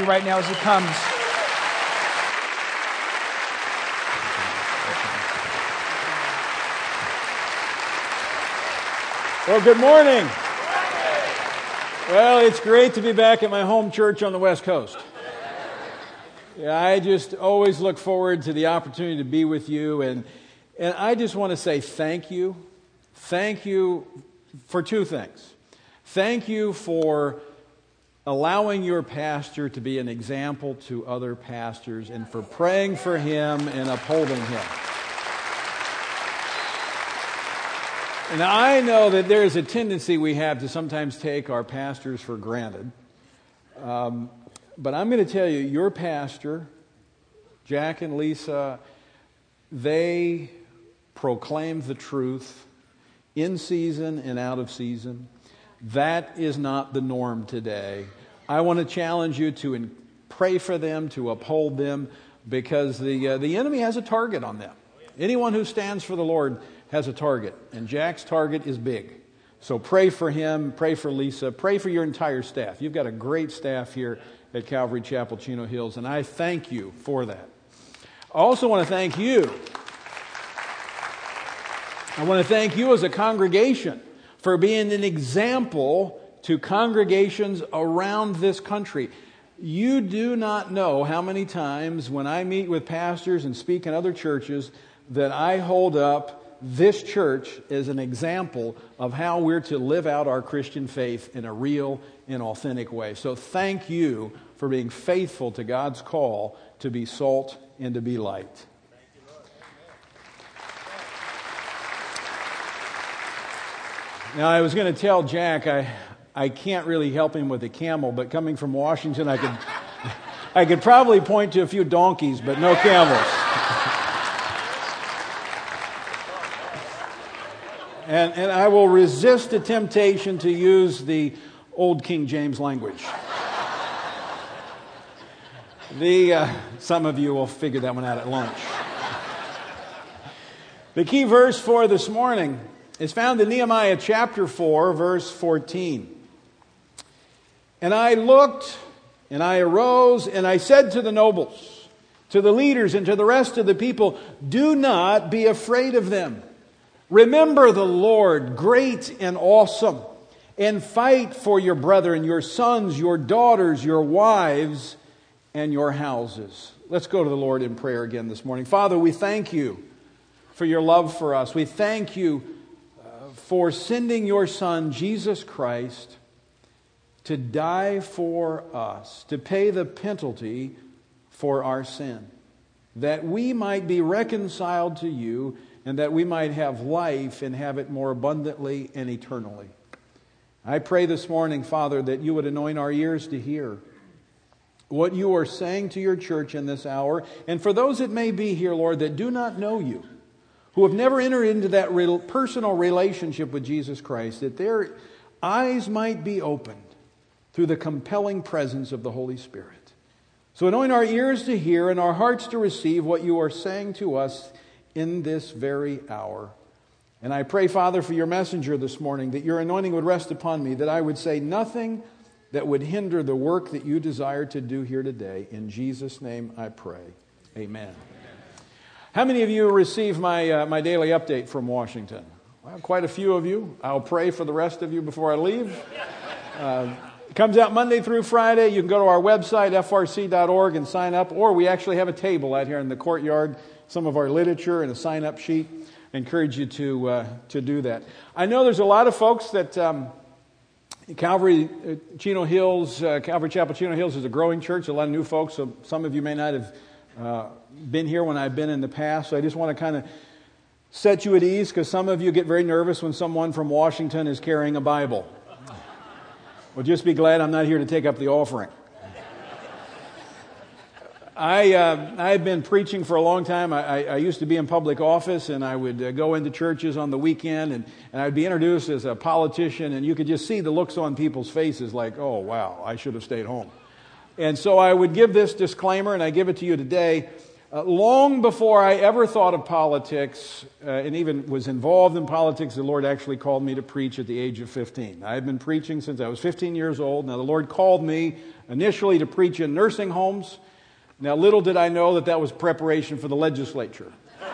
Kathy right now as he comes. Well, good morning. Well, it's great to be back at my home church on the West Coast. Yeah, I just always look forward to the opportunity to be with you, and I just want to say thank you. Thank you for two things. Thank you for allowing your pastor to be an example to other pastors and for praying for him and upholding him. And I know that there is a tendency we have to sometimes take our pastors for granted. But I'm going to tell you, your pastor, Jack and Lisa, they proclaim the truth in season and out of season. That is not the norm today. I want to challenge you to pray for them, to uphold them, because the enemy has a target on them. Anyone who stands for the Lord has a target, and Jack's target is big. So pray for him, pray for Lisa, pray for your entire staff. You've got a great staff here at Calvary Chapel, Chino Hills, and I thank you for that. I also want to thank you. I want to thank you as a congregation for being an example to congregations around this country. You do not know how many times when I meet with pastors and speak in other churches that I hold up this church as an example of how we're to live out our Christian faith in a real and authentic way. So thank you for being faithful to God's call to be salt and to be light. Now, I was going to tell Jack I can't really help him with a camel, but coming from Washington, I could probably point to a few donkeys, but no camels. And I will resist the temptation to use the old King James language. Some of you will figure that one out at lunch. The key verse for this morning is found in Nehemiah chapter 4, verse 14. And I looked, and I arose, and I said to the nobles, to the leaders, and to the rest of the people, do not be afraid of them. Remember the Lord, great and awesome, and fight for your brethren, your sons, your daughters, your wives, and your houses. Let's go to the Lord in prayer again this morning. Father, we thank you for your love for us. We thank you for sending your Son, Jesus Christ, to die for us, to pay the penalty for our sin, that we might be reconciled to you and that we might have life and have it more abundantly and eternally. I pray this morning, Father, that you would anoint our ears to hear what you are saying to your church in this hour. And for those that may be here, Lord, that do not know you, who have never entered into that personal relationship with Jesus Christ, that their eyes might be opened through the compelling presence of the Holy Spirit. So anoint our ears to hear and our hearts to receive what you are saying to us in this very hour. And I pray, Father, for your messenger this morning, that your anointing would rest upon me, that I would say nothing that would hinder the work that you desire to do here today. In Jesus' name I pray. Amen. How many of you received my daily update from Washington? Well, quite a few of you. I'll pray for the rest of you before I leave. It comes out Monday through Friday. You can go to our website, frc.org, and sign up. Or we actually have a table out here in the courtyard, some of our literature and a sign-up sheet. I encourage you to do that. I know there's a lot of folks that Calvary Chino Hills, Calvary Chapel Chino Hills is a growing church. A lot of new folks. So some of you may not have been here when I've been in the past. So I just want to kind of set you at ease, because some of you get very nervous when someone from Washington is carrying a Bible. Well, just be glad I'm not here to take up the offering. I've been preaching for a long time. I used to be in public office, and I would go into churches on the weekend, and I'd be introduced as a politician, and you could just see the looks on people's faces like, oh, wow, I should have stayed home. And so I would give this disclaimer, and I give it to you today. Long before I ever thought of politics and even was involved in politics, the Lord actually called me to preach at the age of 15. I had been preaching since I was 15 years old. Now, the Lord called me initially to preach in nursing homes. Now, little did I know that was preparation for the legislature.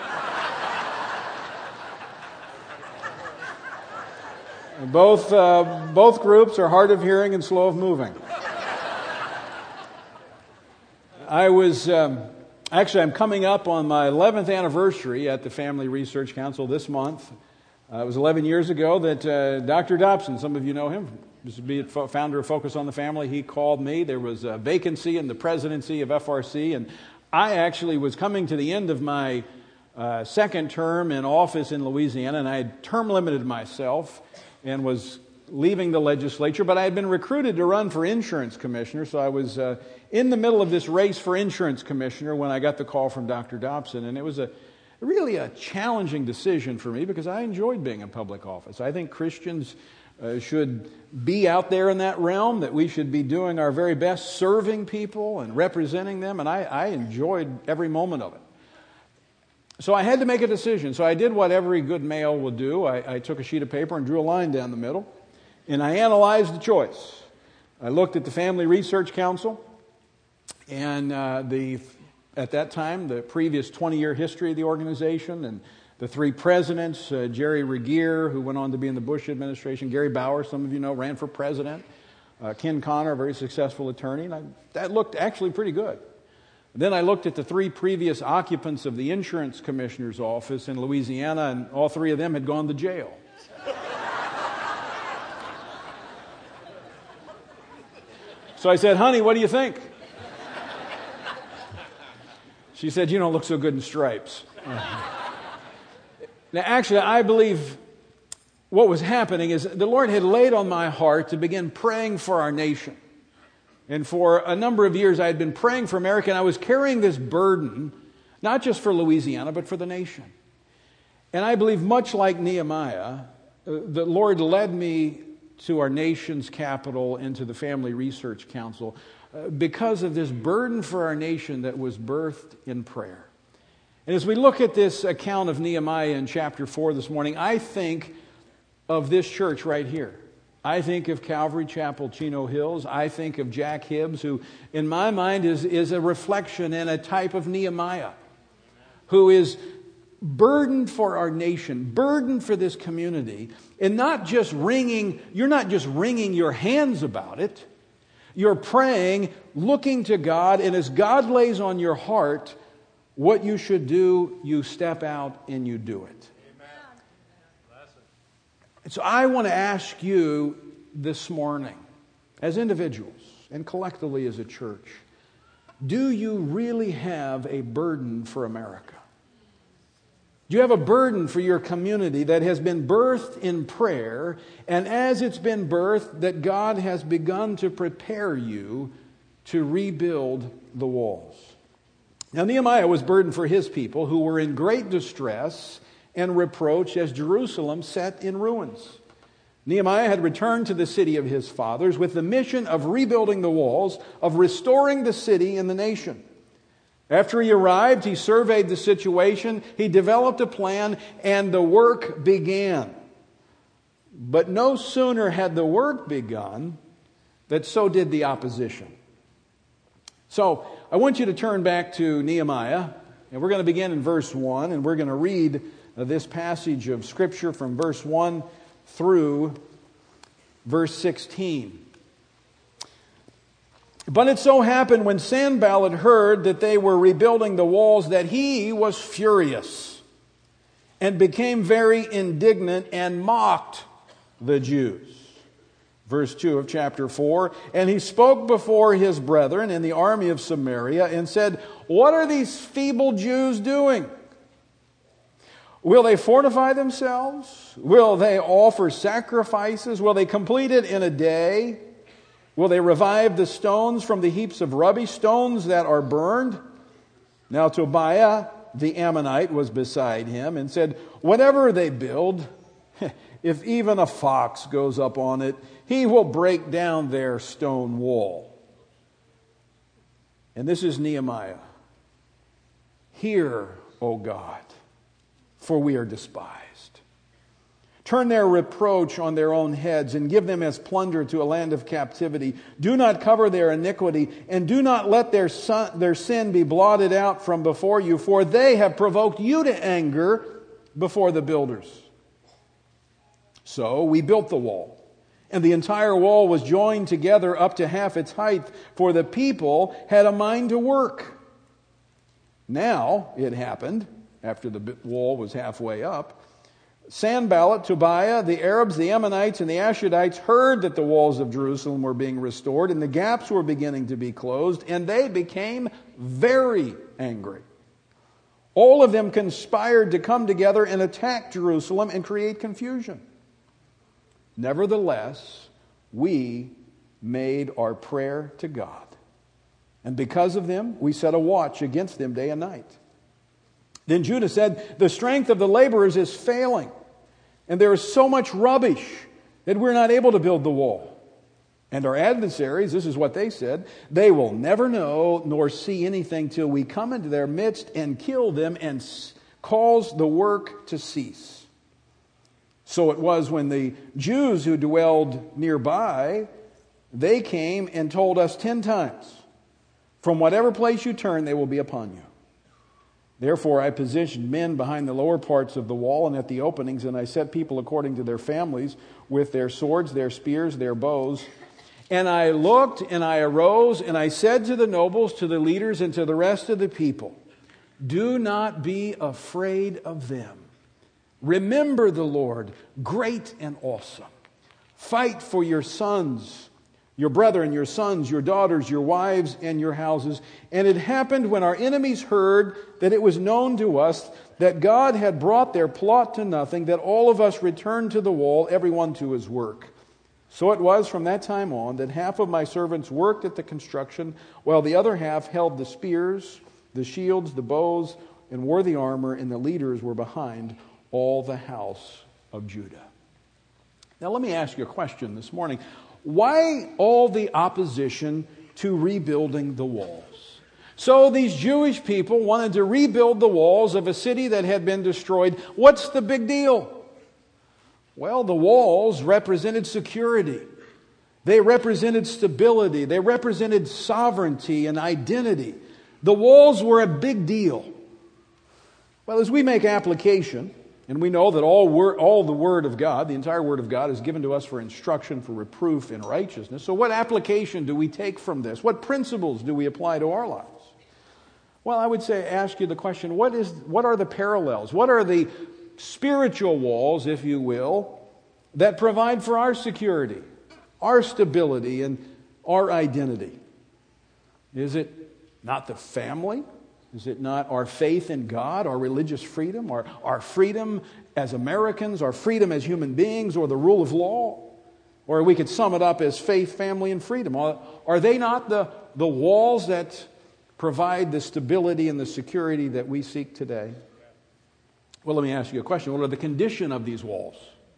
Both groups are hard of hearing and slow of moving. I'm coming up on my 11th anniversary at the Family Research Council this month. It was 11 years ago that Dr. Dobson, some of you know him, used to be founder of Focus on the Family. He called me. There was a vacancy in the presidency of FRC, and I actually was coming to the end of my second term in office in Louisiana, and I had term limited myself and was leaving the legislature, but I had been recruited to run for insurance commissioner, so I was in the middle of this race for insurance commissioner when I got the call from Dr. Dobson, and it was really a challenging decision for me because I enjoyed being in public office. I think Christians should be out there in that realm, that we should be doing our very best serving people and representing them, and I enjoyed every moment of it. So I had to make a decision. So I did what every good male will do. I took a sheet of paper and drew a line down the middle, and I analyzed the choice. I looked at the Family Research Council and at that time, the previous 20-year history of the organization and the three presidents, Jerry Regier, who went on to be in the Bush administration, Gary Bauer, some of you know, ran for president, Ken Connor, a very successful attorney, and that looked actually pretty good. Then I looked at the three previous occupants of the insurance commissioner's office in Louisiana, and all three of them had gone to jail. So I said, honey, what do you think? She said, you don't look so good in stripes. Now, actually, I believe what was happening is the Lord had laid on my heart to begin praying for our nation. And for a number of years, I had been praying for America, and I was carrying this burden, not just for Louisiana, but for the nation. And I believe, much like Nehemiah, the Lord led me to our nation's capital and to the Family Research Council because of this burden for our nation that was birthed in prayer. And as we look at this account of Nehemiah in chapter 4 this morning, I think of this church right here. I think of Calvary Chapel, Chino Hills. I think of Jack Hibbs, who in my mind is a reflection and a type of Nehemiah, who is burdened for our nation, burdened for this community, and you're not just wringing your hands about it. You're praying, looking to God, and as God lays on your heart what you should do, you step out and you do it. And so I want to ask you this morning, as individuals and collectively as a church, do you really have a burden for America? Do you have a burden for your community that has been birthed in prayer, and as it's been birthed, that God has begun to prepare you to rebuild the walls? Now, Nehemiah was burdened for his people who were in great distress and reproach as Jerusalem sat in ruins. Nehemiah had returned to the city of his fathers with the mission of rebuilding the walls, of restoring the city and the nation. After he arrived, he surveyed the situation, he developed a plan, and the work began. But no sooner had the work begun that so did the opposition. So I want you to turn back to Nehemiah, and we're going to begin in verse 1, and we're going to read this passage of Scripture from verse 1 through verse 16. But it so happened when Sanballat heard that they were rebuilding the walls that he was furious and became very indignant and mocked the Jews. Verse 2 of chapter 4, and he spoke before his brethren in the army of Samaria and said, what are these feeble Jews doing? Will they fortify themselves? Will they offer sacrifices? Will they complete it in a day? Will they revive the stones from the heaps of rubbish, stones that are burned? Now Tobiah the Ammonite was beside him and said, whatever they build, if even a fox goes up on it, he will break down their stone wall. And this is Nehemiah. Hear, O God, for we are despised. Turn their reproach on their own heads and give them as plunder to a land of captivity. Do not cover their iniquity, and do not let their sin be blotted out from before you, for they have provoked you to anger before the builders. So we built the wall, and the entire wall was joined together up to half its height, for the people had a mind to work. Now it happened, after the wall was halfway up, Sanballat, Tobiah, the Arabs, the Ammonites, and the Ashdodites heard that the walls of Jerusalem were being restored and the gaps were beginning to be closed, and they became very angry. All of them conspired to come together and attack Jerusalem and create confusion. Nevertheless, we made our prayer to God, and because of them, we set a watch against them day and night. Then Judah said, the strength of the laborers is failing, and there is so much rubbish that we're not able to build the wall. And our adversaries, this is what they said, they will never know nor see anything till we come into their midst and kill them and cause the work to cease. So it was when the Jews who dwelled nearby, they came and told us 10 times, from whatever place you turn, they will be upon you. Therefore I positioned men behind the lower parts of the wall and at the openings, and I set people according to their families with their swords, their spears, their bows. And I looked and I arose and I said to the nobles, to the leaders, and to the rest of the people, do not be afraid of them. Remember the Lord, great and awesome. Fight for your sons, your brethren, your sons, your daughters, your wives, and your houses. And it happened when our enemies heard that it was known to us that God had brought their plot to nothing, that all of us returned to the wall, everyone to his work. So it was from that time on that half of my servants worked at the construction, while the other half held the spears, the shields, the bows, and wore the armor, and the leaders were behind all the house of Judah. Now let me ask you a question this morning. Why all the opposition to rebuilding the walls? So these Jewish people wanted to rebuild the walls of a city that had been destroyed. What's the big deal? Well, the walls represented security. They represented stability. They represented sovereignty and identity. The walls were a big deal. Well, as we make application, and we know that all the Word of God, the entire Word of God, is given to us for instruction, for reproof in righteousness. So what application do we take from this? What principles do we apply to our lives? Well, I would say, ask you the question, what are the parallels? What are the spiritual walls, if you will, that provide for our security, our stability, and our identity? Is it not the family? Is it not our faith in God, our religious freedom, our freedom as Americans, our freedom as human beings, or the rule of law? Or we could sum it up as faith, family, and freedom. Are they not the walls that provide the stability and the security that we seek today? Well, let me ask you a question. What are the condition of these walls?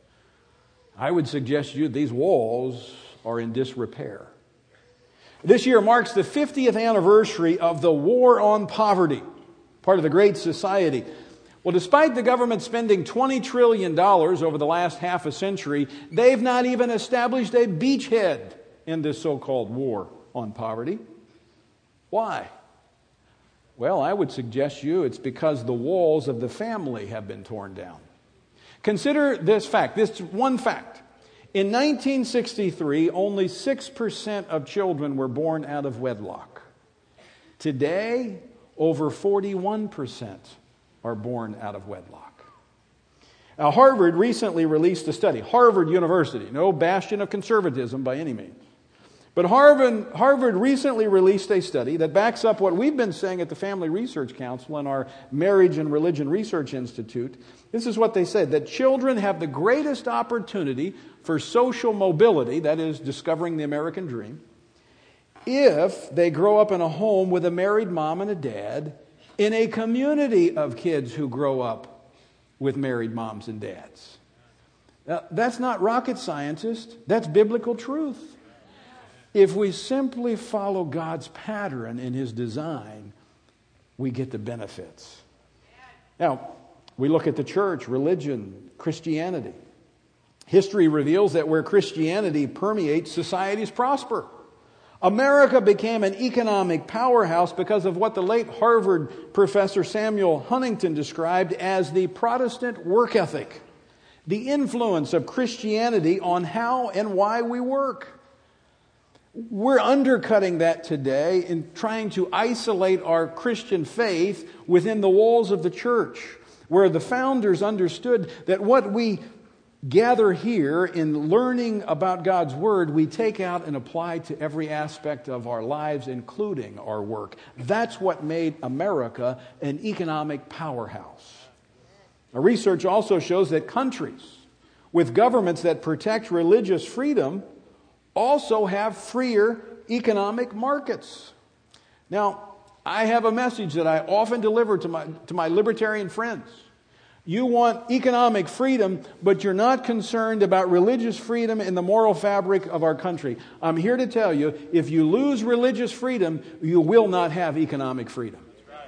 I would suggest to you these walls are in disrepair. This year marks the 50th anniversary of the War on Poverty, part of the Great Society. Well, despite the government spending $20 trillion over the last half a century, they've not even established a beachhead in this so-called War on Poverty. Why? Well, I would suggest to you it's because the walls of the family have been torn down. Consider this fact, this one fact. In 1963, only 6% of children were born out of wedlock. Today, over 41% are born out of wedlock. Now, Harvard recently released a study. Harvard University, no bastion of conservatism by any means. But Harvard recently released a study that backs up what we've been saying at the Family Research Council and our Marriage and Religion Research Institute. This is what they said, that children have the greatest opportunity for social mobility, that is, discovering the American dream, if they grow up in a home with a married mom and a dad, in a community of kids who grow up with married moms and dads. Now, that's not rocket scientist, that's biblical truth. If we simply follow God's pattern in His design, we get the benefits. Now, we look at the church, religion, Christianity. History reveals that where Christianity permeates, societies prosper. America became an economic powerhouse because of what the late Harvard professor Samuel Huntington described as the Protestant work ethic, the influence of Christianity on how and why we work. We're undercutting that today in trying to isolate our Christian faith within the walls of the church, where the founders understood that what we gather here in learning about God's Word, we take out and apply to every aspect of our lives, including our work. That's what made America an economic powerhouse. Now, research also shows that countries with governments that protect religious freedom also have freer economic markets. Now, I have a message that I often deliver to my libertarian friends. You want economic freedom, but you're not concerned about religious freedom in the moral fabric of our country. I'm here to tell you, if you lose religious freedom, you will not have economic freedom.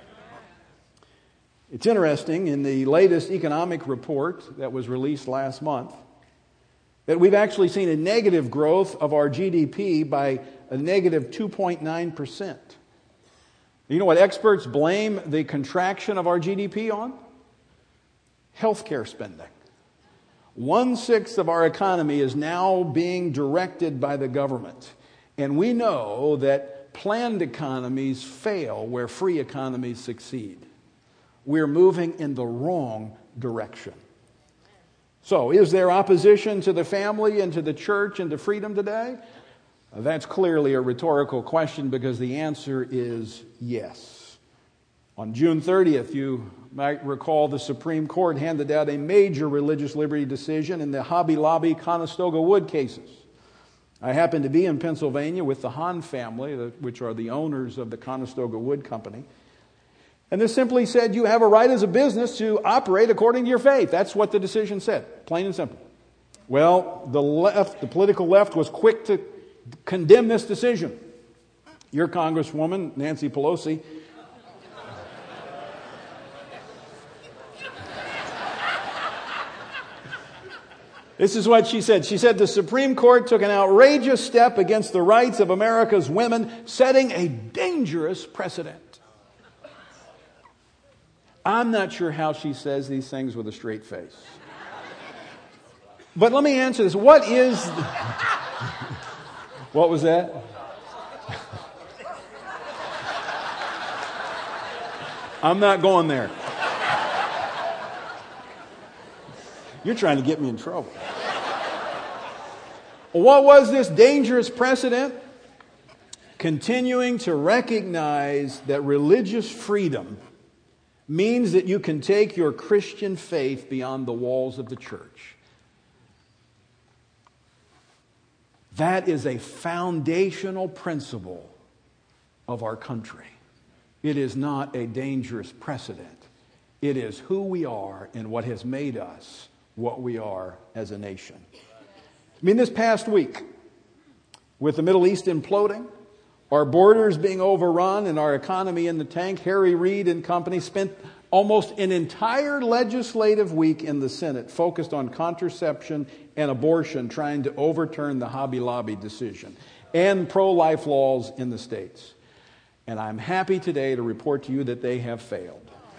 It's interesting, in the latest economic report that was released last month, that we've actually seen a negative growth of our GDP by a negative 2.9%. You know what experts blame the contraction of our GDP on? Healthcare spending. 1/6 of our economy is now being directed by the government. And we know that planned economies fail where free economies succeed. We're moving in the wrong direction. So, is there opposition to the family and to the church and to freedom today? That's clearly a rhetorical question, because the answer is yes. On June 30th, you might recall the Supreme Court handed out a major religious liberty decision in the Hobby Lobby Conestoga Wood cases. I happened to be in Pennsylvania with the Hahn family, which are the owners of the Conestoga Wood Company. And this simply said, you have a right as a business to operate according to your faith. That's what the decision said, plain and simple. Well, the political left was quick to condemn this decision. Your Congresswoman, Nancy Pelosi, this is what she said. She said, the Supreme Court took an outrageous step against the rights of America's women, setting a dangerous precedent. I'm not sure how she says these things with a straight face. But let me answer this. What was that? I'm not going there. You're trying to get me in trouble. What was this dangerous precedent? Continuing to recognize that religious freedom means that you can take your Christian faith beyond the walls of the church. That is a foundational principle of our country. It is not a dangerous precedent. It is who we are and what has made us what we are as a nation. I mean, this past week, with the Middle East imploding, our borders being overrun and our economy in the tank, Harry Reid and company spent almost an entire legislative week in the Senate focused on contraception and abortion, trying to overturn the Hobby Lobby decision and pro-life laws in the states. And I'm happy today to report to you that they have failed.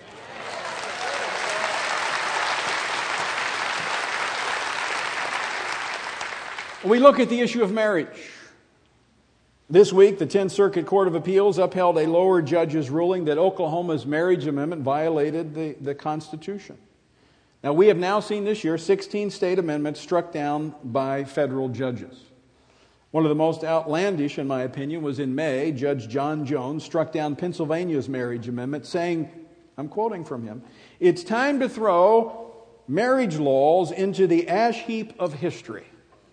We look at the issue of marriage. This week, the 10th Circuit Court of Appeals upheld a lower judge's ruling that Oklahoma's marriage amendment violated the Constitution. Now, we have now seen this year 16 state amendments struck down by federal judges. One of the most outlandish, in my opinion, was in May. Judge John Jones struck down Pennsylvania's marriage amendment, saying, I'm quoting from him, "It's time to throw marriage laws into the ash heap of history."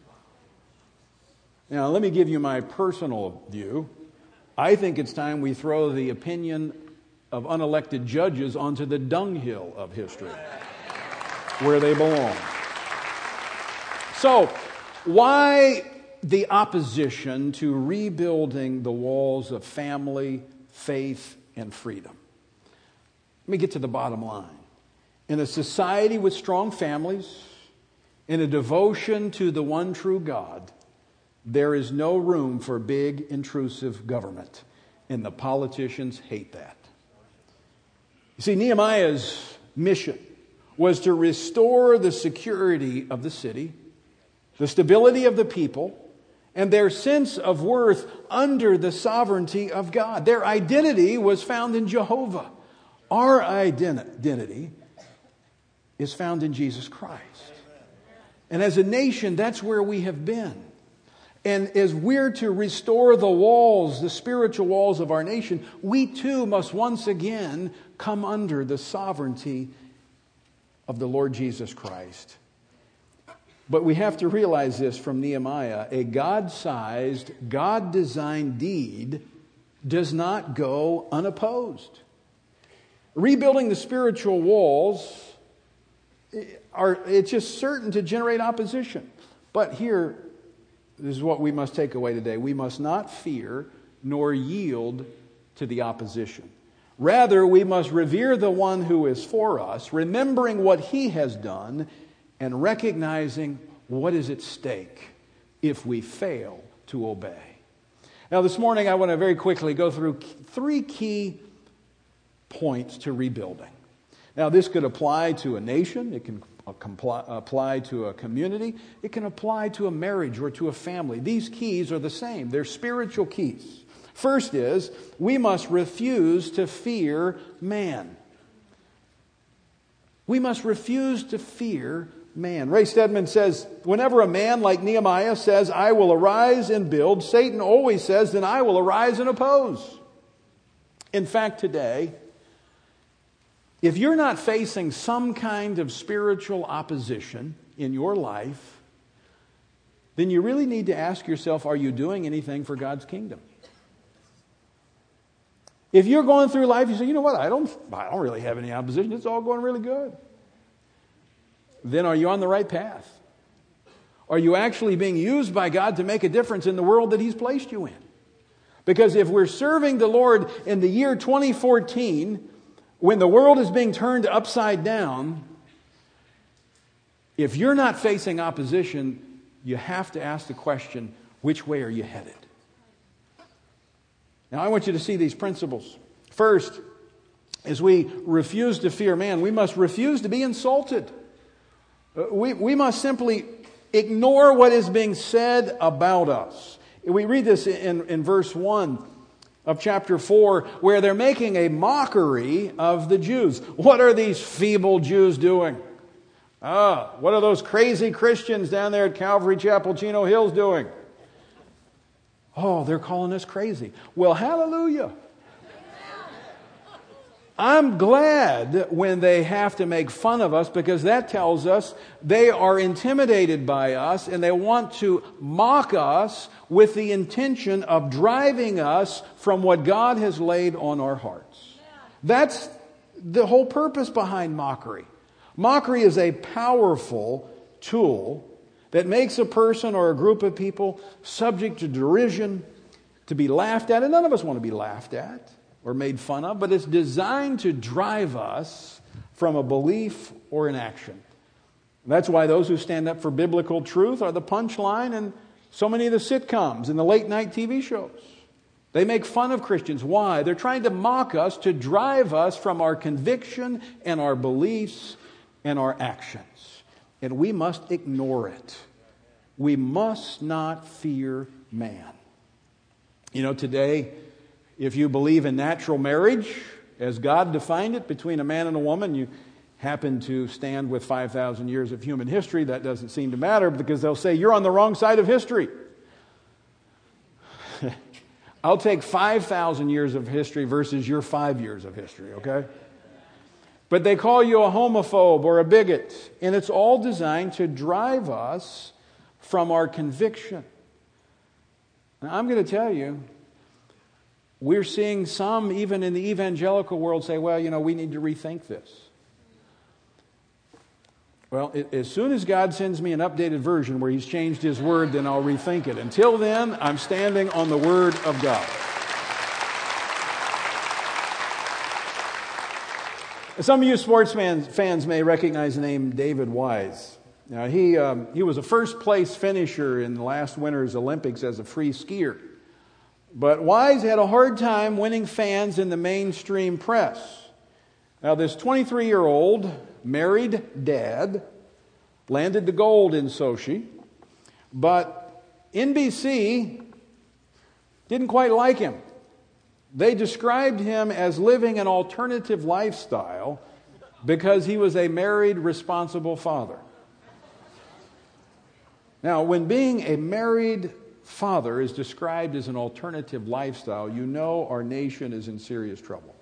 Now, let me give you my personal view. I think it's time we throw the opinion of unelected judges onto the dunghill of history, where they belong. So, why the opposition to rebuilding the walls of family, faith, and freedom? Let me get to the bottom line. In a society with strong families, in a devotion to the one true God, there is no room for big, intrusive government. And the politicians hate that. You see, Nehemiah's mission was to restore the security of the city, the stability of the people, and their sense of worth under the sovereignty of God. Their identity was found in Jehovah. Our identity is found in Jesus Christ. And as a nation, that's where we have been. And as we're to restore the walls, the spiritual walls of our nation, we too must once again come under the sovereignty of the Lord Jesus Christ. But we have to realize this from Nehemiah. A God-sized, God-designed deed does not go unopposed. Rebuilding the spiritual walls it's just certain to generate opposition. But here, this is what we must take away today. We must not fear nor yield to the opposition. Rather, we must revere the one who is for us, remembering what he has done and recognizing what is at stake if we fail to obey. Now, this morning, I want to very quickly go through 3 key points to rebuilding. Now, this could apply to a nation. It can apply to a community. It can apply to a marriage or to a family. These keys are the same. They're spiritual keys. First is, we must refuse to fear man. We must refuse to fear man. Ray Stedman says, whenever a man like Nehemiah says, I will arise and build, Satan always says, then I will arise and oppose. In fact, today, if you're not facing some kind of spiritual opposition in your life, then you really need to ask yourself, are you doing anything for God's kingdom? If you're going through life, you say, you know what, I don't really have any opposition. It's all going really good. Then are you on the right path? Are you actually being used by God to make a difference in the world that He's placed you in? Because if we're serving the Lord in the year 2014, when the world is being turned upside down, if you're not facing opposition, you have to ask the question, which way are you headed? Now, I want you to see these principles. First, as we refuse to fear man, we must refuse to be insulted. We must simply ignore what is being said about us. We read this in verse 1 of chapter 4, where they're making a mockery of the Jews. What are these feeble Jews doing? What are those crazy Christians down there at Calvary Chapel, Chino Hills doing? Oh, they're calling us crazy. Well, hallelujah. I'm glad when they have to make fun of us, because that tells us they are intimidated by us and they want to mock us with the intention of driving us from what God has laid on our hearts. That's the whole purpose behind mockery. Mockery is a powerful tool that makes a person or a group of people subject to derision, to be laughed at. And none of us want to be laughed at or made fun of, but it's designed to drive us from a belief or an action. That's why those who stand up for biblical truth are the punchline in so many of the sitcoms and the late night TV shows. They make fun of Christians. Why? They're trying to mock us, to drive us from our conviction and our beliefs and our actions. And we must ignore it. We must not fear man. You know, today, if you believe in natural marriage, as God defined it, between a man and a woman, you happen to stand with 5,000 years of human history, that doesn't seem to matter, because they'll say, you're on the wrong side of history. I'll take 5,000 years of history versus your 5 years of history, okay? But they call you a homophobe or a bigot, and it's all designed to drive us from our conviction. Now, I'm going to tell you, we're seeing some, even in the evangelical world, say, well, you know, we need to rethink this. Well, as soon as God sends me an updated version where He's changed His Word, then I'll rethink it. Until then, I'm standing on the Word of God. Some of you sports fans may recognize the name David Wise. Now, he was a first-place finisher in last winter's Olympics as a free skier. But Wise had a hard time winning fans in the mainstream press. Now, this 23-year-old married dad landed the gold in Sochi, but NBC didn't quite like him. They described him as living an alternative lifestyle because he was a married, responsible father. Now, when being a married father is described as an alternative lifestyle, you know our nation is in serious trouble.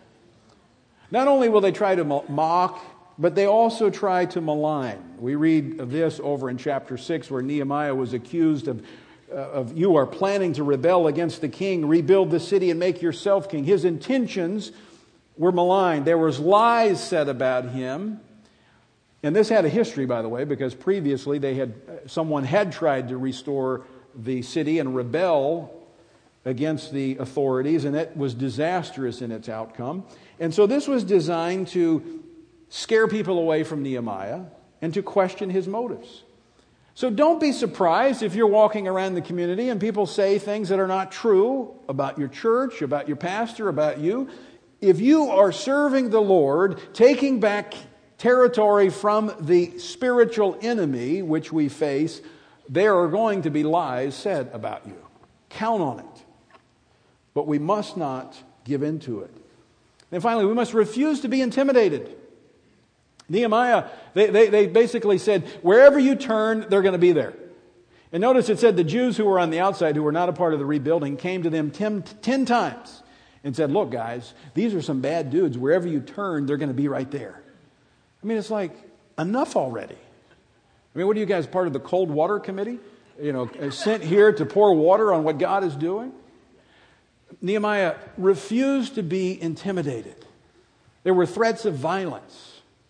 Not only will they try to mock, but they also try to malign. We read of this over in chapter 6 where Nehemiah was accused of you are planning to rebel against the king, rebuild the city and make yourself king. His intentions were maligned. There was lies said about him. And this had a history, by the way, because previously someone had tried to restore the city and rebel against the authorities, and it was disastrous in its outcome. And so this was designed to scare people away from Nehemiah and to question his motives. So don't be surprised if you're walking around the community and people say things that are not true about your church, about your pastor, about you. If you are serving the Lord, taking back territory from the spiritual enemy which we face, there are going to be lies said about you. Count on it. But we must not give in to it. And finally, we must refuse to be intimidated. Nehemiah, they basically said, wherever you turn, they're going to be there. And notice it said the Jews who were on the outside, who were not a part of the rebuilding, came to them 10 times and said, look, guys, these are some bad dudes. Wherever you turn, they're going to be right there. I mean, it's like, enough already. I mean, what are you guys, part of the cold water committee? Sent here to pour water on what God is doing? Nehemiah refused to be intimidated. There were threats of violence.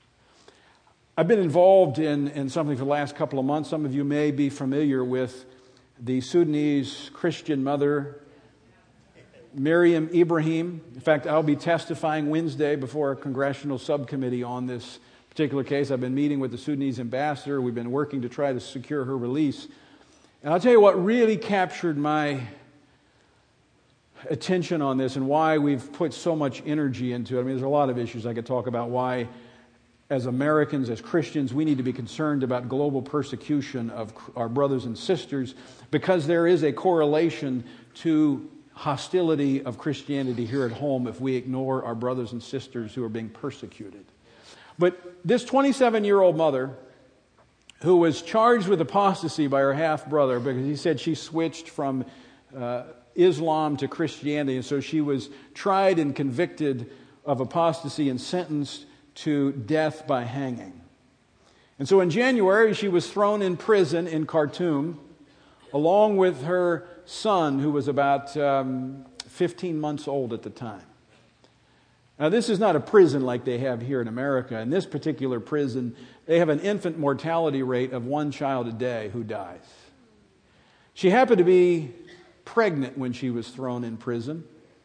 I've been involved in something for the last couple of months. Some of you may be familiar with the Sudanese Christian mother, Miriam Ibrahim. In fact, I'll be testifying Wednesday before a congressional subcommittee on this particular case. I've been meeting with the Sudanese ambassador. We've been working to try to secure her release. And I'll tell you what really captured my attention on this and why we've put so much energy into it. I mean, there's a lot of issues I could talk about why, as Americans, as Christians, we need to be concerned about global persecution of our brothers and sisters because there is a correlation to hostility of Christianity here at home if we ignore our brothers and sisters who are being persecuted. But this 27-year-old mother who was charged with apostasy by her half-brother because he said she switched from Islam to Christianity, and so she was tried and convicted of apostasy and sentenced to death by hanging. And so in January, she was thrown in prison in Khartoum, along with her son, who was about 15 months old at the time. Now, this is not a prison like they have here in America. In this particular prison, they have an infant mortality rate of 1 child a day who dies. She happened to be pregnant when she was thrown in prison.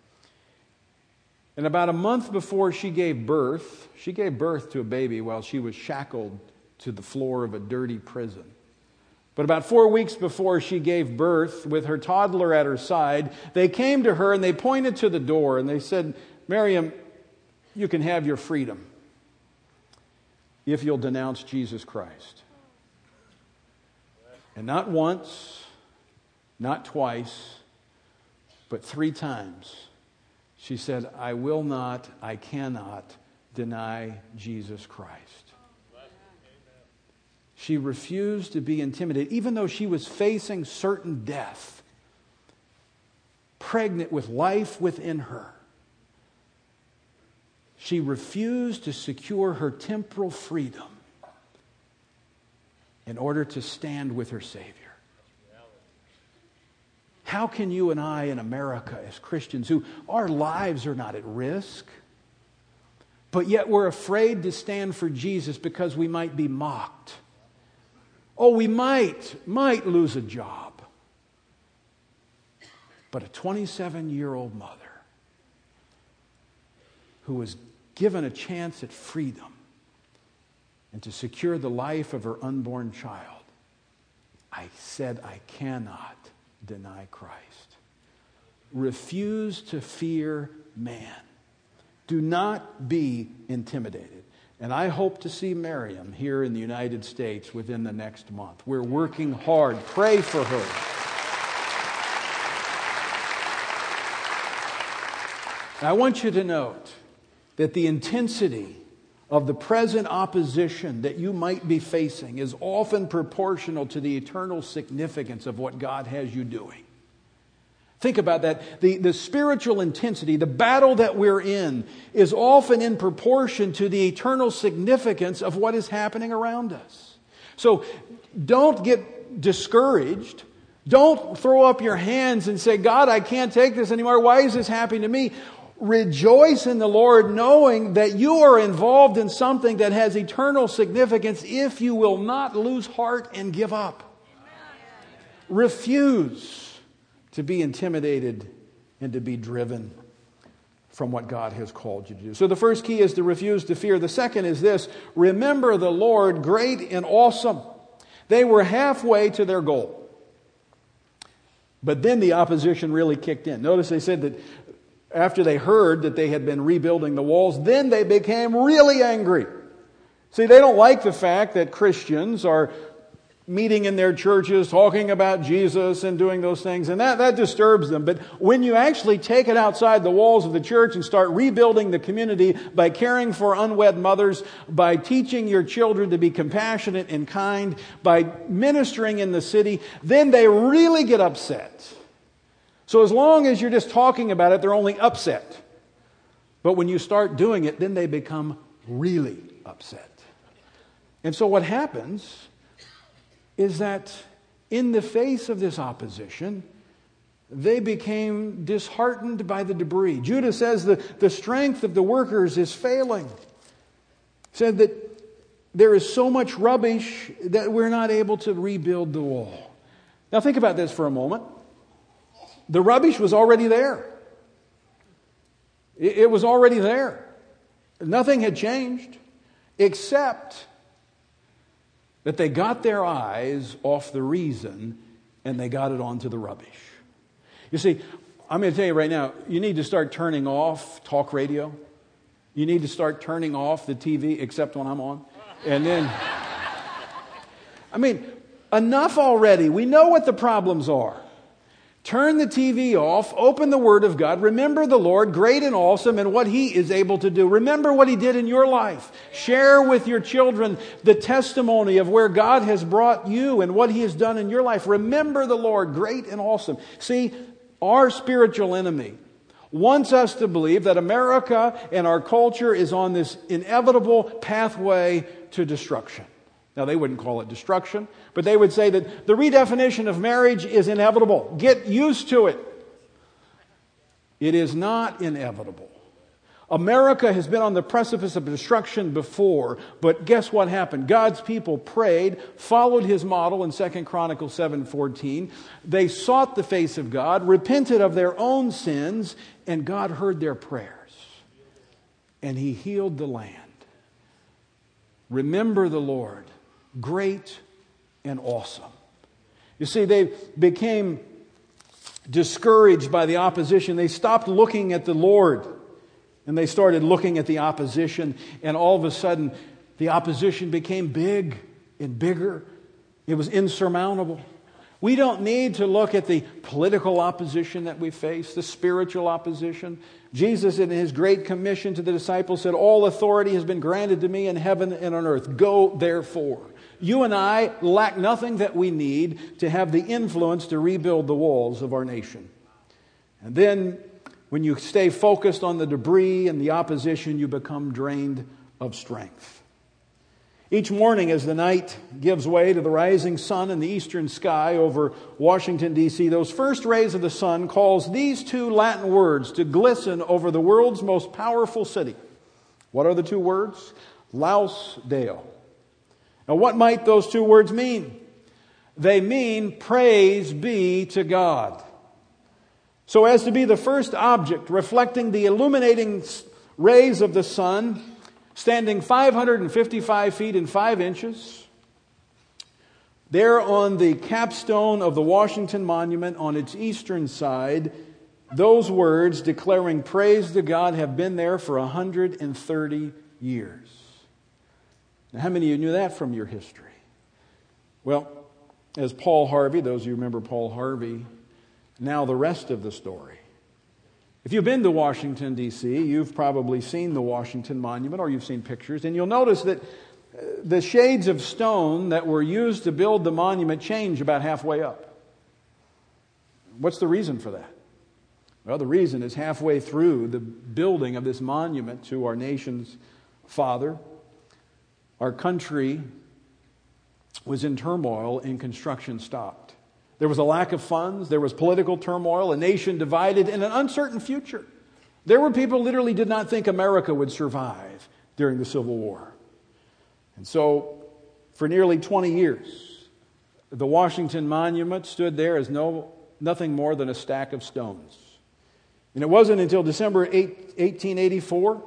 And about a month before she gave birth to a baby while she was shackled to the floor of a dirty prison. But about 4 weeks before she gave birth, with her toddler at her side, they came to her and they pointed to the door and they said, Miriam, you can have your freedom if you'll denounce Jesus Christ. And not once, not twice, but 3 times. She said, I will not, I cannot deny Jesus Christ. She refused to be intimidated, even though she was facing certain death, pregnant with life within her. She refused to secure her temporal freedom in order to stand with her Savior. How can you and I in America as Christians, who our lives are not at risk, but yet we're afraid to stand for Jesus because we might be mocked? Oh, we might lose a job. But a 27-year-old mother who was given a chance at freedom and to secure the life of her unborn child, I said, I cannot deny Christ. Refuse to fear man. Do not be intimidated. And I hope to see Miriam here in the United States within the next month. We're working hard. Pray for her. I want you to note that the intensity of the present opposition that you might be facing is often proportional to the eternal significance of what God has you doing. Think about that. The spiritual intensity, the battle that we're in, is often in proportion to the eternal significance of what is happening around us. So don't get discouraged. Don't throw up your hands and say, God, I can't take this anymore. Why is this happening to me? Rejoice in the Lord, knowing that you are involved in something that has eternal significance if you will not lose heart and give up. Refuse to be intimidated and to be driven from what God has called you to do. So the first key is to refuse to fear. The second is this: remember the Lord, great and awesome. They were halfway to their goal. But then the opposition really kicked in. Notice they said that after they heard that they had been rebuilding the walls, then they became really angry. See, they don't like the fact that Christians are meeting in their churches, talking about Jesus and doing those things, and that disturbs them. But when you actually take it outside the walls of the church and start rebuilding the community by caring for unwed mothers, by teaching your children to be compassionate and kind, by ministering in the city, then they really get upset. So as long as you're just talking about it, they're only upset. But when you start doing it, then they become really upset. And so what happens is that in the face of this opposition, they became disheartened by the debris. Judah says that the strength of the workers is failing. Said that there is so much rubbish that we're not able to rebuild the wall. Now think about this for a moment. The rubbish was already there. It was already there. Nothing had changed except that they got their eyes off the reason and they got it onto the rubbish. You see, I'm going to tell you right now, you need to start turning off talk radio. You need to start turning off the TV, except when I'm on. And then, enough already. We know what the problems are. Turn the TV off, open the Word of God, remember the Lord, great and awesome, and what He is able to do. Remember what He did in your life. Share with your children the testimony of where God has brought you and what He has done in your life. Remember the Lord, great and awesome. See, our spiritual enemy wants us to believe that America and our culture is on this inevitable pathway to destruction. Now, they wouldn't call it destruction, but they would say that the redefinition of marriage is inevitable. Get used to it. It is not inevitable. America has been on the precipice of destruction before, but guess what happened? God's people prayed, followed His model in 2 Chronicles 7:14. They sought the face of God, repented of their own sins, and God heard their prayers. And He healed the land. Remember the Lord, great and awesome. You see, they became discouraged by the opposition. They stopped looking at the Lord and they started looking at the opposition. And all of a sudden, the opposition became big and bigger. It was insurmountable. We don't need to look at the political opposition that we face, the spiritual opposition. Jesus, in His great commission to the disciples, said, all authority has been granted to me in heaven and on earth. Go, therefore. You and I lack nothing that we need to have the influence to rebuild the walls of our nation. And then, when you stay focused on the debris and the opposition, you become drained of strength. Each morning as the night gives way to the rising sun in the eastern sky over Washington, D.C., those first rays of the sun cause these two Latin words to glisten over the world's most powerful city. What are the two words? Laus Deo. Now, what might those two words mean? They mean praise be to God. So as to be the first object reflecting the illuminating rays of the sun, standing 555 feet and 5 inches. There on the capstone of the Washington Monument on its eastern side, those words declaring praise to God have been there for 130 years. Now, how many of you knew that from your history? Well, as Paul Harvey, those of you who remember Paul Harvey, now the rest of the story. If you've been to Washington, D.C., you've probably seen the Washington Monument or you've seen pictures, and you'll notice that the shades of stone that were used to build the monument change about halfway up. What's the reason for that? Well, the reason is halfway through the building of this monument to our nation's father, our country was in turmoil and construction stopped. There was a lack of funds. There was political turmoil, a nation divided, and an uncertain future. There were people who literally did not think America would survive during the Civil War. And so, for nearly 20 years, the Washington Monument stood there as nothing more than a stack of stones. And it wasn't until December 1884,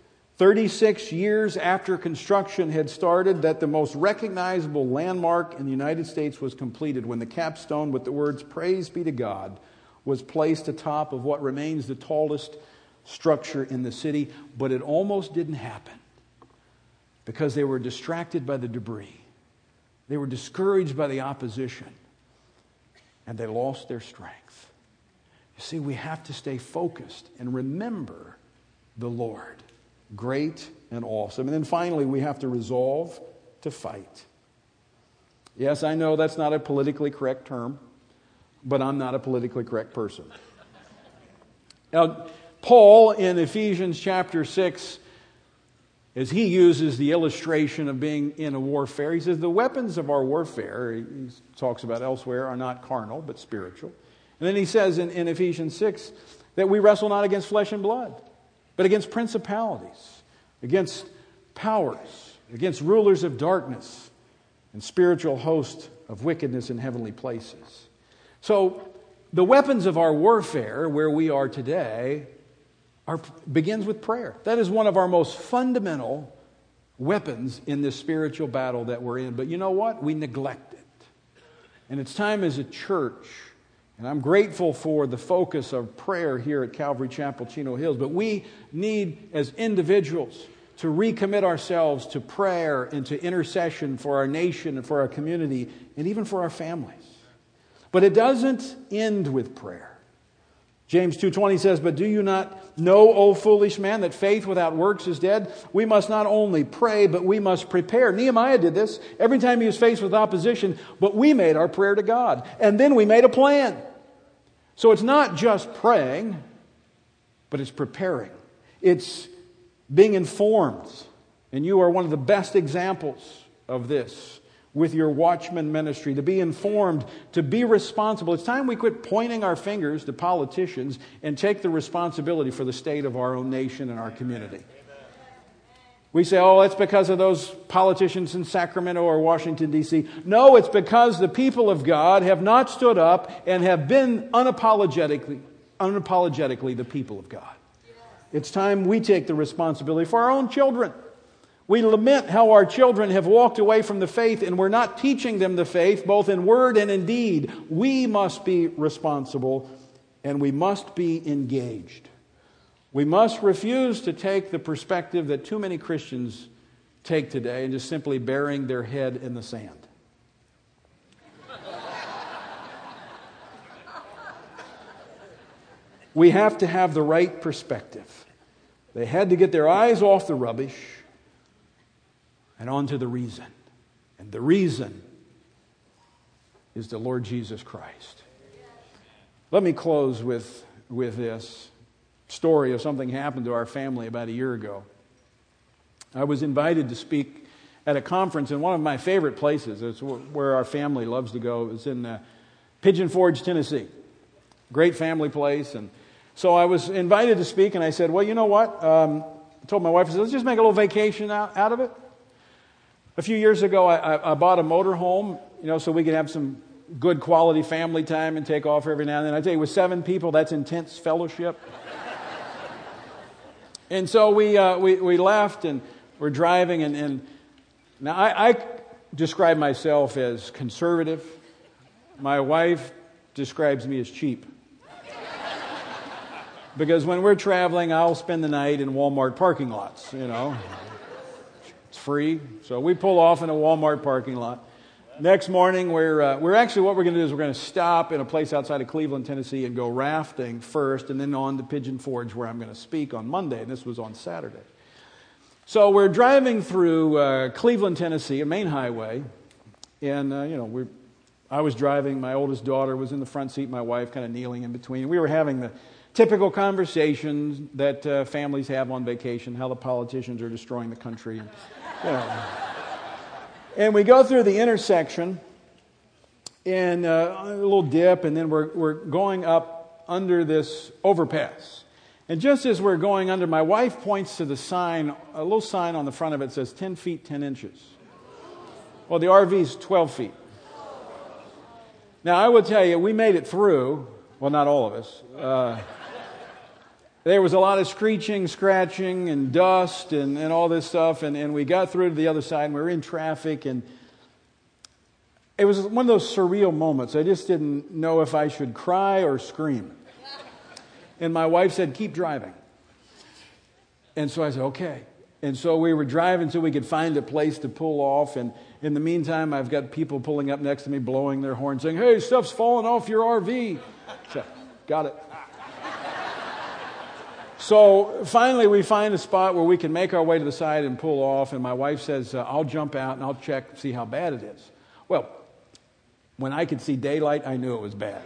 36 years after construction had started, that the most recognizable landmark in the United States was completed, when the capstone with the words, "Praise be to God," was placed atop of what remains the tallest structure in the city. But it almost didn't happen because they were distracted by the debris. They were discouraged by the opposition, and they lost their strength. You see, we have to stay focused and remember the Lord. Great and awesome. And then finally, we have to resolve to fight. Yes, I know that's not a politically correct term, but I'm not a politically correct person. Now, Paul in Ephesians chapter 6, as he uses the illustration of being in a warfare, he says the weapons of our warfare, he talks about elsewhere, are not carnal, but spiritual. And then he says in Ephesians 6 that we wrestle not against flesh and blood, but against principalities, against powers, against rulers of darkness, and spiritual hosts of wickedness in heavenly places. So the weapons of our warfare, where we are today, begins with prayer. That is one of our most fundamental weapons in this spiritual battle that we're in. But you know what? We neglect it. And it's time as a church, and I'm grateful for the focus of prayer here at Calvary Chapel, Chino Hills, but we need as individuals to recommit ourselves to prayer and to intercession for our nation and for our community and even for our families. But it doesn't end with prayer. James 2:20 says, "But do you not know, O foolish man, that faith without works is dead? We must not only pray, but we must prepare." Nehemiah did this every time he was faced with opposition, but we made our prayer to God. And then we made a plan. So it's not just praying, but it's preparing. It's being informed. And you are one of the best examples of this with your Watchman ministry, to be informed, to be responsible. It's time we quit pointing our fingers to politicians and take the responsibility for the state of our own nation and our community. We say, oh, it's because of those politicians in Sacramento or Washington, D.C. No, it's because the people of God have not stood up and have been unapologetically the people of God. It's time we take the responsibility for our own children. We lament how our children have walked away from the faith, and we're not teaching them the faith, both in word and in deed. We must be responsible, and we must be engaged. We must refuse to take the perspective that too many Christians take today and just simply burying their head in the sand. We have to have the right perspective. They had to get their eyes off the rubbish and onto the reason. And the reason is the Lord Jesus Christ. Let me close with this story of something happened to our family about a year ago. I was invited to speak at a conference in one of my favorite places. It's where our family loves to go. It's in Pigeon Forge, Tennessee. Great family place. And so I was invited to speak, and I said, well, you know what? I told my wife, I said, let's just make a little vacation out of it. A few years ago, I bought a motorhome, so we could have some good quality family time and take off every now and then. I tell you, with 7 people, that's intense fellowship. And so we left, and we're driving, and now I describe myself as conservative. My wife describes me as cheap. Because when we're traveling, I'll spend the night in Walmart parking lots, you know. It's free. So we pull off in a Walmart parking lot. Next morning, we're actually, what we're going to do is we're going to stop in a place outside of Cleveland, Tennessee, and go rafting first, and then on to Pigeon Forge, where I'm going to speak on Monday, and this was on Saturday. So we're driving through Cleveland, Tennessee, a main highway, and, I was driving, my oldest daughter was in the front seat, my wife kind of kneeling in between. We were having the typical conversations that families have on vacation, how the politicians are destroying the country. And we go through the intersection, and a little dip, and then we're going up under this overpass. And just as we're going under, my wife points to the sign, a little sign on the front of it says 10 feet, 10 inches. Well, the RV is 12 feet. Now, I will tell you, we made it through. Well, not all of us. There was a lot of screeching, scratching, and dust, and all this stuff, and we got through to the other side, and we were in traffic, and it was one of those surreal moments. I just didn't know if I should cry or scream. And my wife said, keep driving. And so I said, okay. And so we were driving so we could find a place to pull off, and in the meantime, I've got people pulling up next to me, blowing their horns, saying, hey, stuff's falling off your RV. So, got it. So finally we find a spot where we can make our way to the side and pull off, and my wife says, I'll jump out and I'll check, see how bad it is. Well, when I could see daylight, I knew it was bad.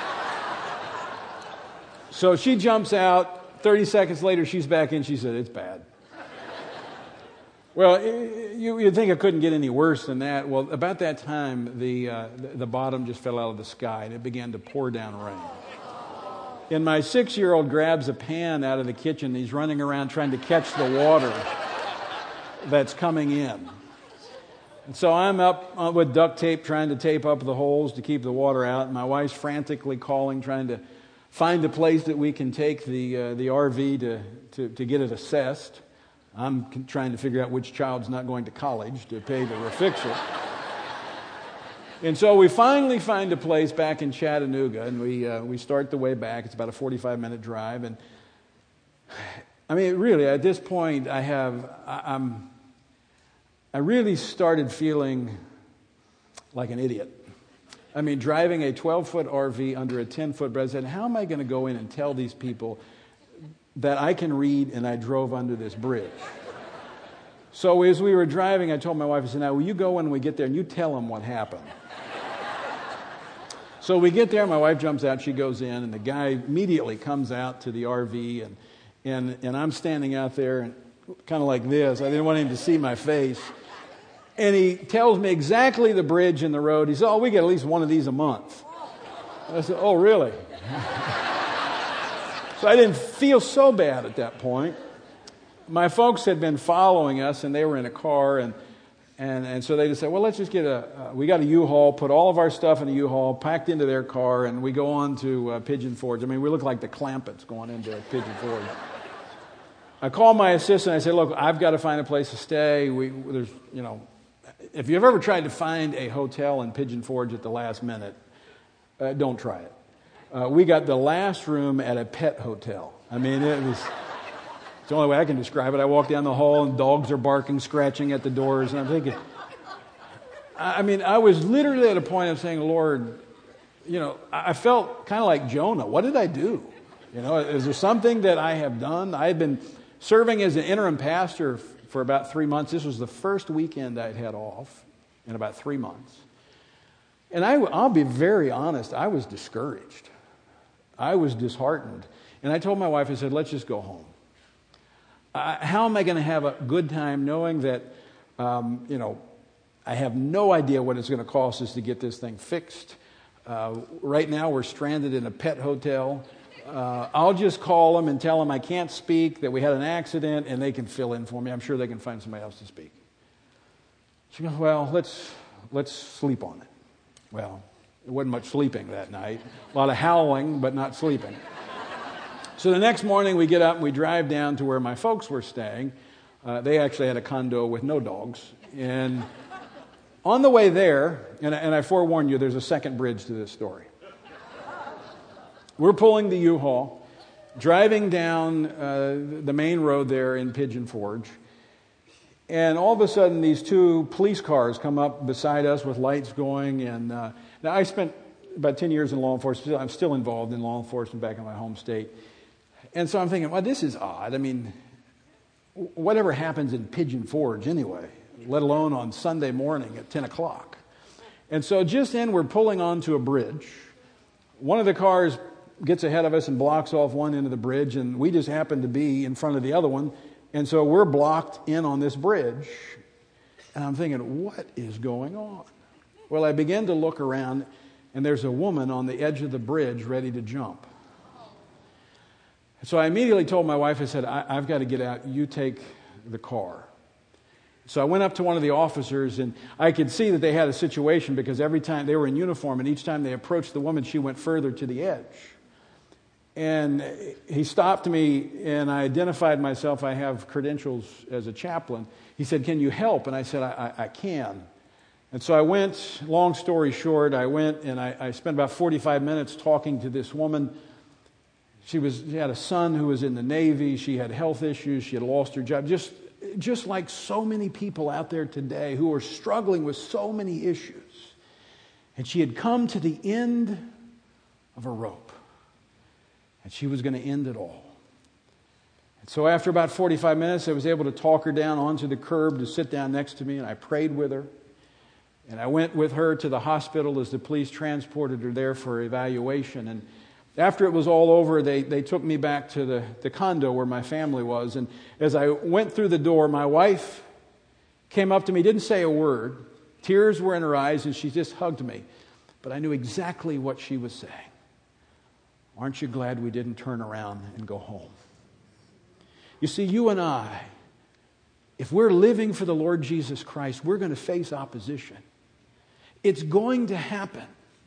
So she jumps out. 30 seconds later, she's back in. She said, it's bad. Well, you'd think it couldn't get any worse than that. Well, about that time, the bottom just fell out of the sky, and it began to pour down rain. And my 6-year-old grabs a pan out of the kitchen. He's running around trying to catch the water that's coming in. And so I'm up with duct tape trying to tape up the holes to keep the water out. And my wife's frantically calling, trying to find a place that we can take the RV to get it assessed. I'm trying to figure out which child's not going to college to pay to fix it. And so we finally find a place back in Chattanooga, and we start the way back. It's about a 45-minute drive, and I mean, really, at this point, I really started feeling like an idiot. I mean, driving a 12-foot RV under a 10-foot bridge, I said, how am I going to go in and tell these people that I can read and I drove under this bridge? So as we were driving, I told my wife, I said, now, will you go when we get there and you tell them what happened? So we get there, my wife jumps out, she goes in, and the guy immediately comes out to the RV, and I'm standing out there and kind of like this. I didn't want him to see my face. And he tells me exactly the bridge and the road. He said, oh, we get at least one of these a month. I said, oh, really? So I didn't feel so bad at that point. My folks had been following us, and they were in a car, and so they just said, well, let's just get we got a U-Haul, put all of our stuff in a U-Haul, packed into their car, and we go on to Pigeon Forge. I mean, we look like the Clampetts going into Pigeon Forge. I called my assistant. I said, look, I've got to find a place to stay. There's, if you've ever tried to find a hotel in Pigeon Forge at the last minute, don't try it. We got the last room at a pet hotel. I mean, it's the only way I can describe it. I walk down the hall and dogs are barking, scratching at the doors, and I'm thinking, I mean, I was literally at a point of saying, Lord, I felt kind of like Jonah. What did I do? Is there something that I have done? I had been serving as an interim pastor for about 3 months. This was the first weekend I'd had off in about 3 months. And I'll be very honest, I was discouraged. I was disheartened. And I told my wife, I said, let's just go home. How am I going to have a good time knowing that, I have no idea what it's going to cost us to get this thing fixed. Right now we're stranded in a pet hotel. I'll just call them and tell them I can't speak, that we had an accident, and they can fill in for me. I'm sure they can find somebody else to speak. She goes, well, let's sleep on it. Well, there wasn't much sleeping that night. A lot of howling, but not sleeping. So the next morning we get up and we drive down to where my folks were staying. They actually had a condo with no dogs. And on the way there, and I forewarn you, there's a second bridge to this story. We're pulling the U-Haul, driving down the main road there in Pigeon Forge. And all of a sudden, these two police cars come up beside us with lights going. And now I spent about 10 years in law enforcement. I'm still involved in law enforcement back in my home state. And so I'm thinking, well, this is odd. I mean, whatever happens in Pigeon Forge anyway, let alone on Sunday morning at 10 o'clock. And so just then we're pulling onto a bridge. One of the cars gets ahead of us and blocks off one end of the bridge, and we just happen to be in front of the other one. And so we're blocked in on this bridge. And I'm thinking, what is going on? Well, I begin to look around, and there's a woman on the edge of the bridge ready to jump. So I immediately told my wife, I said, I've got to get out. You take the car. So I went up to one of the officers, and I could see that they had a situation because every time they were in uniform, and each time they approached the woman, she went further to the edge. And he stopped me, and I identified myself. I have credentials as a chaplain. He said, can you help? And I said, I can. And so I went, long story short, I went and I spent about 45 minutes talking to this woman. She had a son who was in the Navy. She had health issues. She had lost her job. Just like so many people out there today who are struggling with so many issues. And she had come to the end of a rope. And she was going to end it all. And so after about 45 minutes, I was able to talk her down onto the curb to sit down next to me, and I prayed with her. And I went with her to the hospital as the police transported her there for evaluation. And after it was all over, they took me back to the condo where my family was. And as I went through the door, my wife came up to me, didn't say a word. Tears were in her eyes, and she just hugged me. But I knew exactly what she was saying. Aren't you glad we didn't turn around and go home? You see, you and I, if we're living for the Lord Jesus Christ, we're going to face opposition. It's going to happen.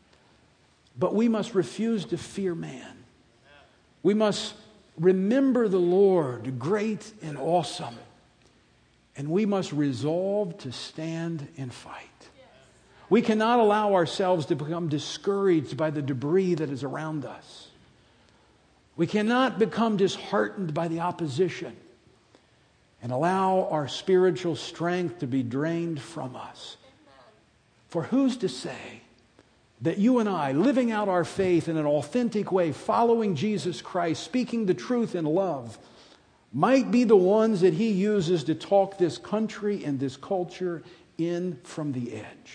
But we must refuse to fear man. We must remember the Lord, great and awesome. And we must resolve to stand and fight. We cannot allow ourselves to become discouraged by the debris that is around us. We cannot become disheartened by the opposition and allow our spiritual strength to be drained from us. For who's to say that you and I, living out our faith in an authentic way, following Jesus Christ, speaking the truth in love, might be the ones that He uses to talk this country and this culture in from the edge.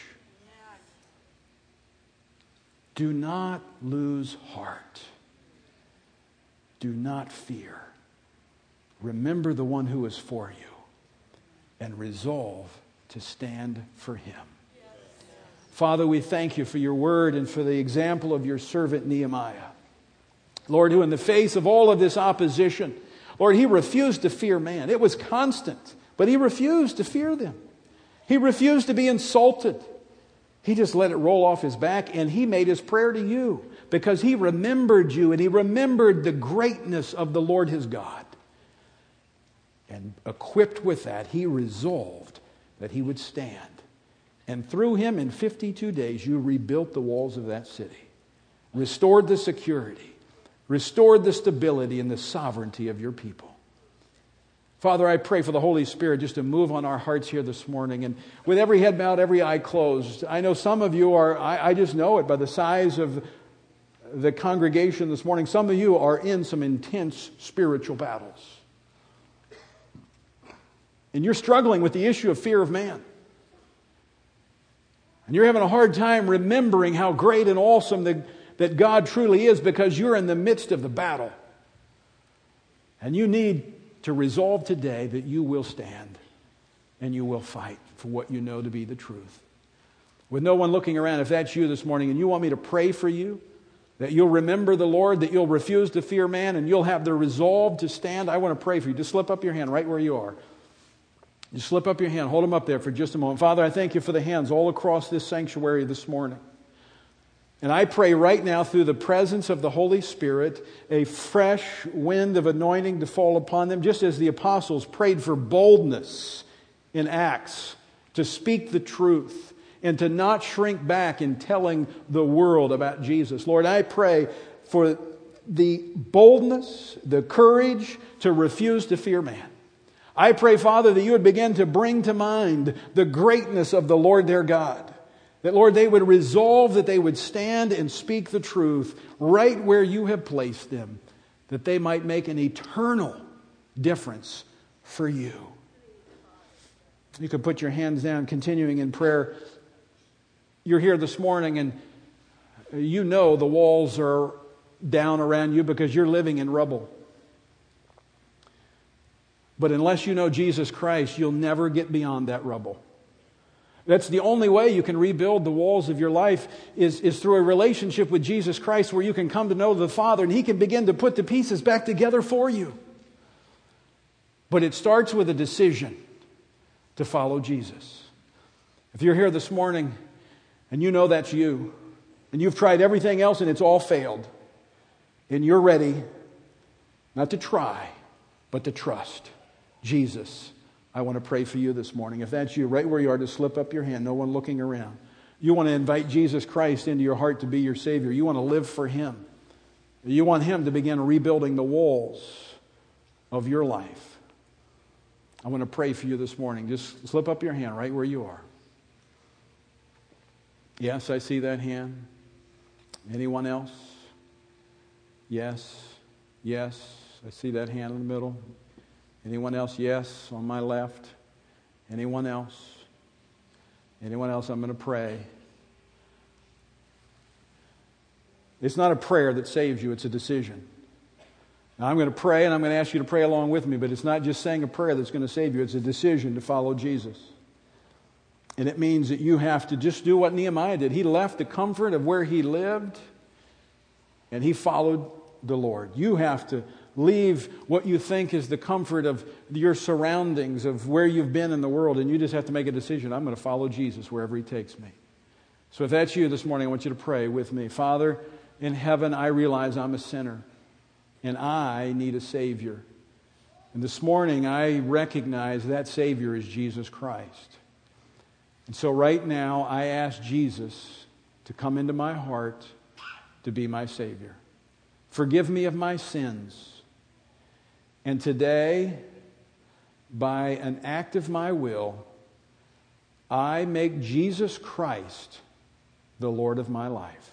Do not lose heart. Do not fear. Remember the one who is for you and resolve to stand for Him. Father, we thank you for your word and for the example of your servant Nehemiah. Lord, who in the face of all of this opposition, Lord, he refused to fear man. It was constant, but he refused to fear them. He refused to be insulted. He just let it roll off his back, and he made his prayer to you because he remembered you and he remembered the greatness of the Lord his God. And equipped with that, he resolved that he would stand. And through him, in 52 days, you rebuilt the walls of that city, restored the security, restored the stability and the sovereignty of your people. Father, I pray for the Holy Spirit just to move on our hearts here this morning. And with every head bowed, every eye closed, I know some of you are, I just know it by the size of the congregation this morning, some of you are in some intense spiritual battles. And you're struggling with the issue of fear of man. And you're having a hard time remembering how great and awesome that God truly is because you're in the midst of the battle. And you need to resolve today that you will stand and you will fight for what you know to be the truth. With no one looking around, if that's you this morning and you want me to pray for you, that you'll remember the Lord, that you'll refuse to fear man, and you'll have the resolve to stand, I want to pray for you. Just slip up your hand right where you are. Just slip up your hand. Hold them up there for just a moment. Father, I thank you for the hands all across this sanctuary this morning. And I pray right now through the presence of the Holy Spirit, a fresh wind of anointing to fall upon them, just as the apostles prayed for boldness in Acts to speak the truth and to not shrink back in telling the world about Jesus. Lord, I pray for the boldness, the courage to refuse to fear man. I pray, Father, that you would begin to bring to mind the greatness of the Lord their God. That, Lord, they would resolve that they would stand and speak the truth right where you have placed them, that they might make an eternal difference for you. You could put your hands down, continuing in prayer. You're here this morning and you know the walls are down around you because you're living in rubble. But unless you know Jesus Christ, you'll never get beyond that rubble. That's the only way you can rebuild the walls of your life is through a relationship with Jesus Christ where you can come to know the Father and He can begin to put the pieces back together for you. But it starts with a decision to follow Jesus. If you're here this morning and you know that's you, and you've tried everything else and it's all failed, and you're ready not to try, but to trust Jesus, I want to pray for you this morning. If that's you, right where you are, just slip up your hand, no one looking around. You want to invite Jesus Christ into your heart to be your Savior. You want to live for Him. You want Him to begin rebuilding the walls of your life. I want to pray for you this morning. Just slip up your hand right where you are. Yes, I see that hand. Anyone else? Yes. Yes, I see that hand in the middle. Anyone else? Yes, on my left. Anyone else? Anyone else? I'm going to pray. It's not a prayer that saves you, it's a decision. Now, I'm going to pray, and I'm going to ask you to pray along with me, but it's not just saying a prayer that's going to save you. It's a decision to follow Jesus. And it means that you have to just do what Nehemiah did. He left the comfort of where he lived, and he followed the Lord. You have to leave what you think is the comfort of your surroundings, of where you've been in the world, and you just have to make a decision. I'm going to follow Jesus wherever He takes me. So if that's you this morning, I want you to pray with me. Father, in heaven, I realize I'm a sinner, and I need a Savior. And this morning, I recognize that Savior is Jesus Christ. And so right now, I ask Jesus to come into my heart to be my Savior. Forgive me of my sins. And today, by an act of my will, I make Jesus Christ the Lord of my life.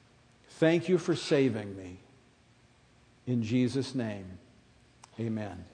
Thank you for saving me. In Jesus' name, amen.